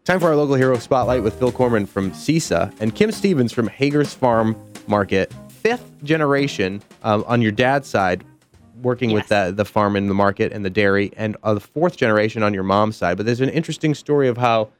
Time for our local hero spotlight with Phil Corman from CISA and Kim Stevens from Hager's Farm Market. Fifth generation on your dad's side, working with the farm and the market and the dairy, and the fourth generation on your mom's side. But there's an interesting story of how,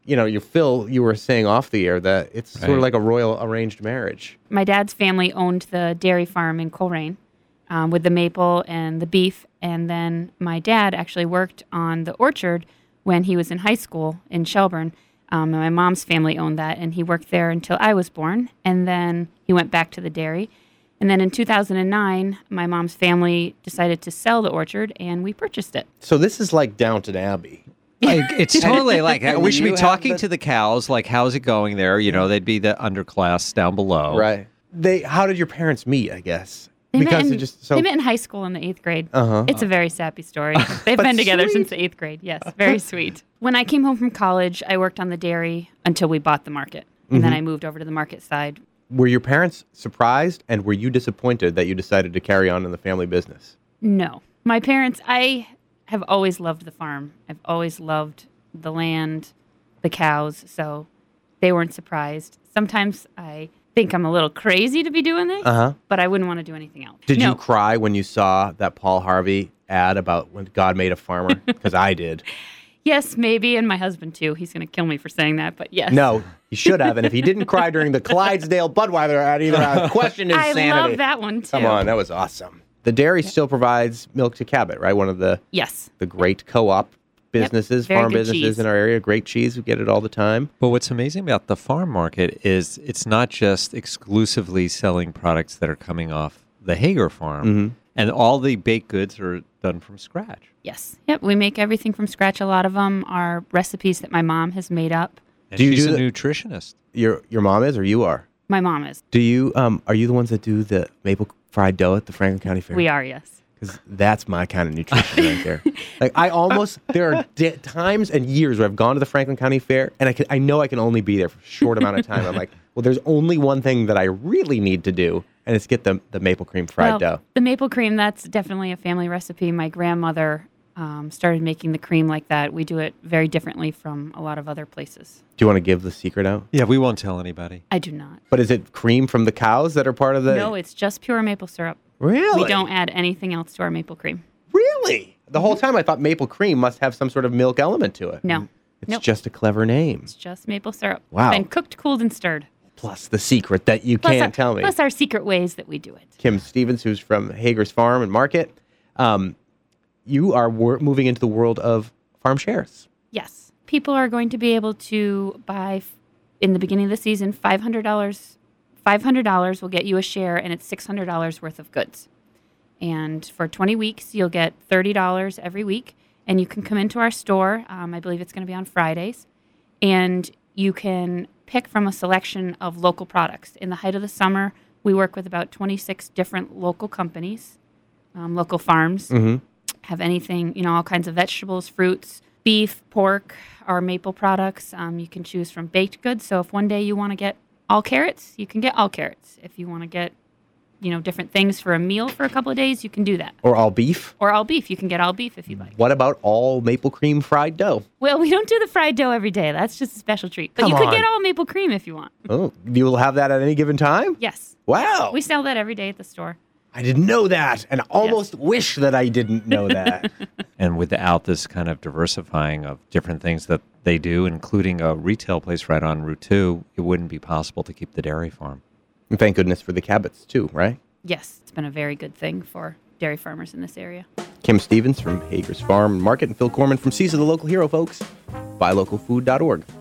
you were saying off the air that it's sort of like a royal arranged marriage. My dad's family owned the dairy farm in Coleraine with the maple and the beef. And then my dad actually worked on the orchard when he was in high school in Shelburne. And my mom's family owned that, and he worked there until I was born. And then he went back to the dairy. And then in 2009, my mom's family decided to sell the orchard, and we purchased it. So this is like Downton Abbey. Like, it's totally like we should be talking to the cows, like, how's it going there? They'd be the underclass down below. Right. How did your parents meet, I guess? They met in high school in the 8th grade. It's a very sappy story. They've been together since the 8th grade. Yes, very sweet. When I came home from college, I worked on the dairy until we bought the market. And then I moved over to the market side. Were your parents surprised, and were you disappointed that you decided to carry on in the family business? No. My parents, I have always loved the farm. I've always loved the land, the cows, so they weren't surprised. Sometimes I think I'm a little crazy to be doing this, but I wouldn't want to do anything else. Did you cry when you saw that Paul Harvey ad about when God made a farmer? Because I did. Yes, maybe, and my husband too. He's going to kill me for saying that, but yes. No, he should have, and if he didn't cry during the Clydesdale Budweiser ad either, I question his sanity. I love that one too. Come on, that was awesome. The dairy still provides milk to Cabot, right? One of the the great co-op businesses, farm businesses cheese in our area. Great cheese. We get it all the time. But what's amazing about the farm market is it's not just exclusively selling products that are coming off the Hager farm. And all the baked goods are done from scratch. Yes. Yep. We make everything from scratch. A lot of them are recipes that my mom has made up. And she's a nutritionist. Your mom is, or you are? My mom is. Do you? Are you the ones that do the maple fried dough at the Franklin County Fair? We are, yes. Because that's my kind of nutrition right there. Like there are times and years where I've gone to the Franklin County Fair, and I know I can only be there for a short amount of time. I'm like, well, there's only one thing that I really need to do, and it's get the maple cream fried dough. The maple cream, that's definitely a family recipe. My grandmother started making the cream like that. We do it very differently from a lot of other places. Do you want to give the secret out? Yeah, we won't tell anybody. I do not. But is it cream from the cows that are part of the... No, it's just pure maple syrup. Really? We don't add anything else to our maple cream. Really? The whole time I thought maple cream must have some sort of milk element to it. No. It's just a clever name. It's just maple syrup. Wow. It's been cooked, cooled, and stirred. Plus the secret that you can't tell me. Plus our secret ways that we do it. Kim Stevens, who's from Hager's Farm and Market. You are moving into the world of farm shares. Yes. People are going to be able to buy, in the beginning of the season, $500. $500 will get you a share, and it's $600 worth of goods. And for 20 weeks, you'll get $30 every week. And you can come into our store. I believe it's going to be on Fridays. And you can pick from a selection of local products. In the height of the summer, we work with about 26 different local companies, local farms. Have anything, all kinds of vegetables, fruits, beef, pork, our maple products. You can choose from baked goods. So if one day you want to get all carrots, you can get all carrots. If you want to get, different things for a meal for a couple of days, you can do that. Or all beef? Or all beef. You can get all beef if you like. What about all maple cream fried dough? Well, we don't do the fried dough every day. That's just a special treat. But you could get all maple cream if you want. Oh, you will have that at any given time? Yes. Wow. We sell that every day at the store. I didn't know that, and I almost wish that I didn't know that. And without this kind of diversifying of different things that they do, including a retail place right on Route 2, it wouldn't be possible to keep the dairy farm. And thank goodness for the Cabots, too, right? Yes, it's been a very good thing for dairy farmers in this area. Kim Stevens from Hager's Farm and Market, and Phil Corman from CISA, the local hero, folks. BuyLocalFood.org.